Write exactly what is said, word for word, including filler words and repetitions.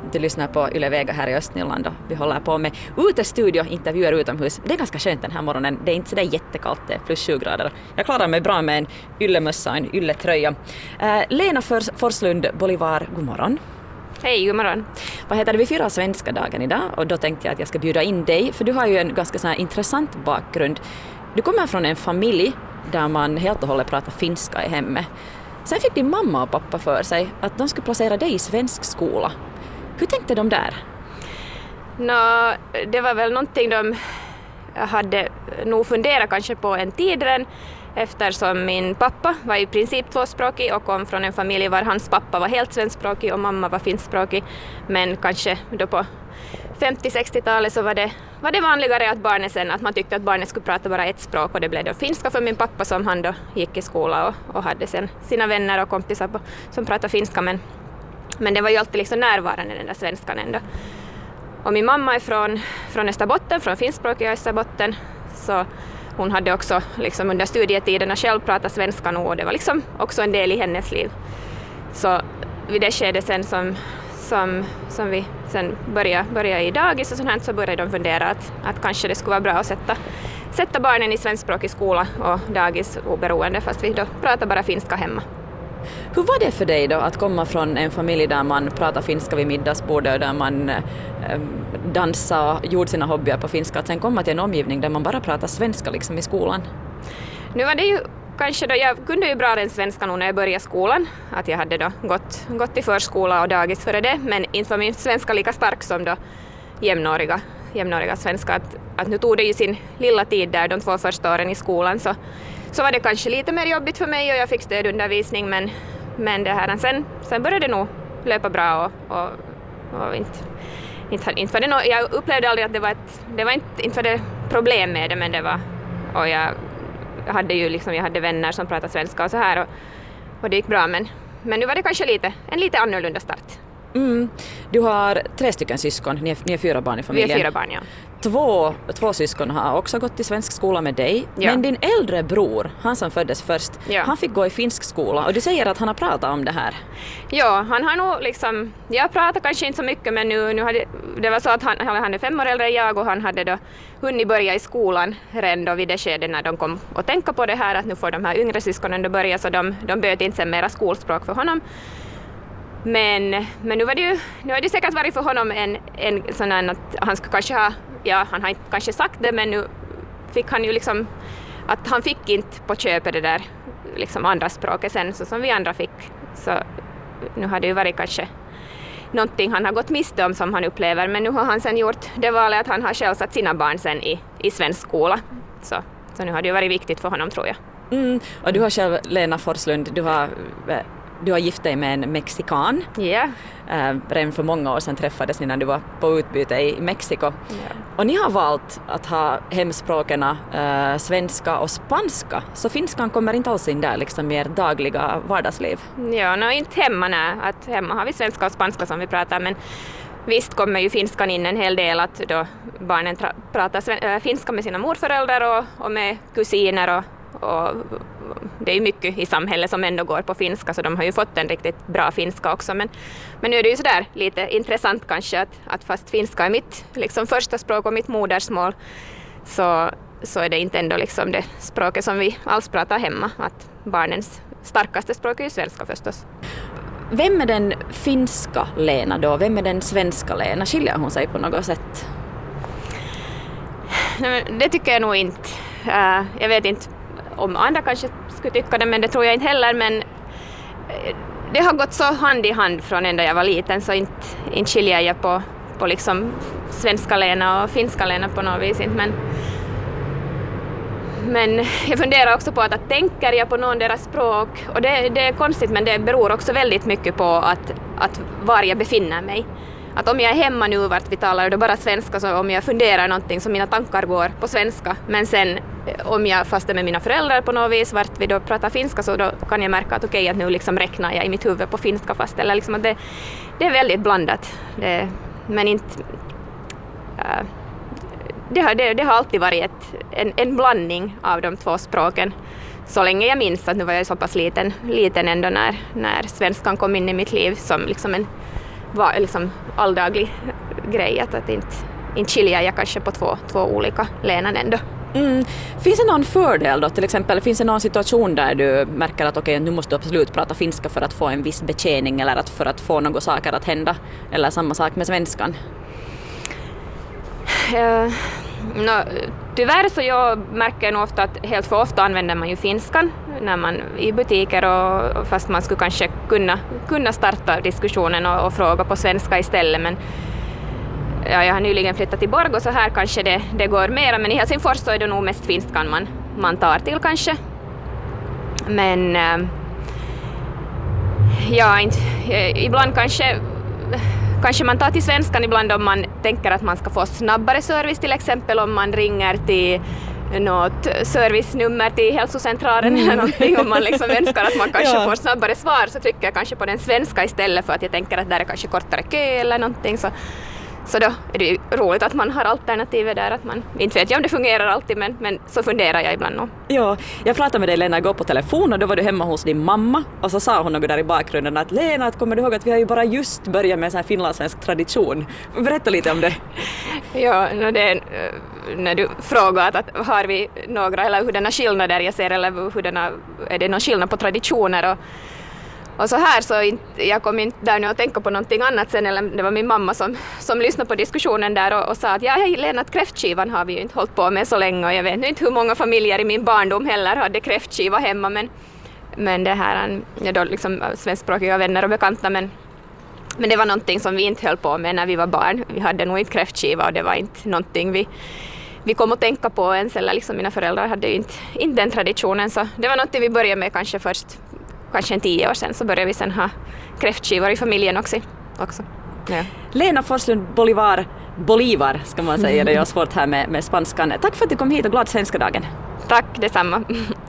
Du lyssnar på Yle Vega här i Östnyland och vi håller på med utestudio, intervjuer utomhus. Det är ganska skönt den här morgonen. Det är inte så där jättekallt, det är plus sju grader. Jag klarar mig bra med en yllemössa och en ylletröja. Uh, Lena Fors- Forslund Bolivar, god morgon. Hej, god morgon. Vad heter det? Vi firar svenska dagen idag och då tänkte jag att jag ska bjuda in dig, för du har ju en ganska så här intressant bakgrund. Du kommer från en familj där man helt och hållet pratar finska i hemmet. Sen fick din mamma och pappa för sig att de skulle placera dig i svensk skola. Hur tänkte de där? Nå, det var väl någonting de hade nog funderat kanske på en tid redan, eftersom min pappa var i princip tvåspråkig och kom från en familj var hans pappa var helt svenskspråkig och mamma var finskspråkig. Men kanske då på femtio-sextiotalet så var det, var det vanligare att barnet sen, att man tyckte att barnet skulle prata bara ett språk, och det blev då finska för min pappa som han då gick i skola och, och hade sen sina vänner och kompisar på, som pratade finska, men, men det var ju alltid liksom närvarande den där svenskan ändå. Och min mamma är från, från Österbotten, från finskspråkiga Österbotten, så hon hade också liksom under studietiderna själv pratat svenska nu, och det var liksom också en del i hennes liv. Så vid det skedet sen som, som, som vi sen började, började i dagis och sånt här, så började de fundera att, att kanske det skulle vara bra att sätta, sätta barnen i svenskspråkig skola och dagis oberoende, fast vi då pratar bara finska hemma. Hur var det för dig då att komma från en familj där man pratar finska vid middagsbordet och där man eh, dansade och gjorde sina hobbyer på finska, att sen komma till en omgivning där man bara pratar svenska liksom i skolan? Nu var det ju kanske då, jag kunde ju bra den svenska nu när jag började skolan, att jag hade då gått, gått i förskola och dagis före det, men inte var min svenska lika stark som då jämnåriga, jämnåriga svenska, att, att nu tog det ju sin lilla tid där de två första åren i skolan, så Så var det kanske lite mer jobbigt för mig och jag fick stödundervisning, men, men det här, sen, sen började det nog löpa bra och, och, och inte, inte, inte var det no, jag upplevde aldrig att det var ett, det var inte, inte var det problem med det, men det var, och jag hade ju liksom, jag hade vänner som pratade svenska och så här, och, och det gick bra, men, men nu var det kanske lite, en lite annorlunda start. Mm. Du har tre stycken syskon, ni är, ni är fyra barn i familjen. Vi är fyra barn, ja. Två, två syskon har också gått i svensk skola med dig, ja. Men din äldre bror, han som föddes först, ja. Han fick gå i finsk skola, och du säger att han har pratat om det här. Ja, han har nog liksom, jag pratar kanske inte så mycket, men nu, nu hade, det var så att han, han är fem år äldre än jag, och han hade då hunnit börja i skolan redan då vid det skedet när de kom och tänka på det här, att nu får de här yngre syskonen då börja, så de, de böt inte sen mera skolspråk för honom. Men, men nu var det ju, nu har det säkert varit för honom en, en sån här att han skulle kanske ha, ja han har inte kanske sagt det, men nu fick han ju liksom, att han fick inte på köpet det där liksom andra språket sen, så som vi andra fick. Så nu har det ju varit kanske någonting han har gått miste om som han upplever, men nu har han sen gjort det valet att han har själv satt sina barn sen i, i svensk skola. Så, så nu har det ju varit viktigt för honom, tror jag. Mm, och du har själv, Lena Forslund, du har... Du har gift dig med en mexikan. Ja. Yeah. Äh, redan för många år sedan träffades ni när du var på utbyte i Mexiko. Yeah. Och ni har valt att ha hemspråken äh, svenska och spanska. Så finskan kommer inte alls in där liksom i er dagliga vardagsliv. Ja, no, inte hemma, nej. Att hemma har vi svenska och spanska som vi pratar, men visst kommer ju finskan in en hel del, att då barnen tra- pratar sven- äh, finska med sina morföräldrar och, och med kusiner och Och det är ju mycket i samhället som ändå går på finska, så de har ju fått en riktigt bra finska också. Men, men nu är det ju sådär lite intressant kanske att, att fast finska är mitt liksom första språk och mitt modersmål, så, så är det inte ändå liksom det språket som vi alls pratar hemma. Att barnens starkaste språk är ju svenska förstås. Vem är den finska Lena då? Vem är den svenska Lena? Skiljer hon sig på något sätt? Nej, men det tycker jag nog inte. Uh, jag vet inte om andra kanske skulle tycka det, men det tror jag inte heller. Men det har gått så hand i hand från ända jag var liten, så inte, inte skiljer jag på, på liksom svenska Lena och finska Lena på något vis. Inte. Men, men jag funderar också på att, att tänker jag på någon deras språk, och det, det är konstigt, men det beror också väldigt mycket på att, att var jag befinner mig. Att om jag är hemma nu vart vi talar då bara svenska, så om jag funderar någonting så mina tankar går på svenska, men sen om jag fast är med mina föräldrar på något vis vart vi då pratar finska, så då kan jag märka att okej, okay, att nu liksom räknar jag i mitt huvud på finska fast, eller liksom att det, det är väldigt blandat. Det, men inte uh, det, har, det, det har alltid varit ett, en, en blandning av de två språken. Så länge jag minns, att nu var jag så pass liten, liten ändå när, när svenskan kom in i mitt liv som liksom en var liksom alldaglig grej, att, att inte, inte skiljer jag kanske på två, två olika länen ändå. Mm. Finns det någon fördel då? Till exempel, finns det någon situation där du märker att okej, okay, nu måste du absolut prata finska för att få en viss betjäning eller att för att få några saker att hända? Eller samma sak med svenskan? Uh, no, tyvärr så jag märker nog ofta att helt för ofta använder man ju finskan när man i butiker, och fast man skulle kanske kunna, kunna starta diskussionen och, och fråga på svenska istället. Men ja, jag har nyligen flyttat till Borgå, så här kanske det, det går mera, men i Helsingfors så är det nog mest finskan man, man tar till kanske. Men äh, ja, inte, ibland kanske, kanske man tar till svenskan ibland om man tänker att man ska få snabbare service, till exempel om man ringer till något servicenummer till hälsocentralen mm. eller någonting, om man liksom önskar att man kanske ja. får snabbare svar, så trycker jag kanske på den svenska istället, för att jag tänker att där är kanske kortare kö eller någonting, så Så då är det ju roligt att man har alternativet där, att man inte vet jag om det fungerar alltid, men, men så funderar jag ibland nog. Ja, jag pratade med dig Lena igår på telefon, och då var du hemma hos din mamma, och så sa hon något där i bakgrunden att Lena, att kommer du ihåg att vi har ju bara just börjat med en sån här finlandssvensk tradition. Berätta lite om det. Ja, när, det, när du frågar att, att har vi några, eller hurdana skillnader jag ser, eller hurdana, är det någon skillnad på traditioner, och Och så här så inte, jag kom inte där nu att tänka på någonting annat sen, eller det var min mamma som, som lyssnade på diskussionen där och, och sa att ja, hej Lena, att kräftskivan har vi ju inte hållit på med så länge, och jag vet inte hur många familjer i min barndom heller hade kräftskiva hemma, men, men det här är då liksom svenskspråkiga vänner och bekanta, men, men det var någonting som vi inte höll på med när vi var barn. Vi hade nog inte kräftskiva, och det var inte någonting vi, vi kom att tänka på ens, eller liksom mina föräldrar hade ju inte, inte den traditionen, så det var någonting vi började med kanske först kanske en tio år sedan, så började vi sen ha kräftskivor i familjen också. också. Ja. Lena Forslund Bolivar, Bolivar ska man säga, det är svårt här med, med spanskan. Tack för att du kom hit, och glad svenska dagen. Tack, detsamma.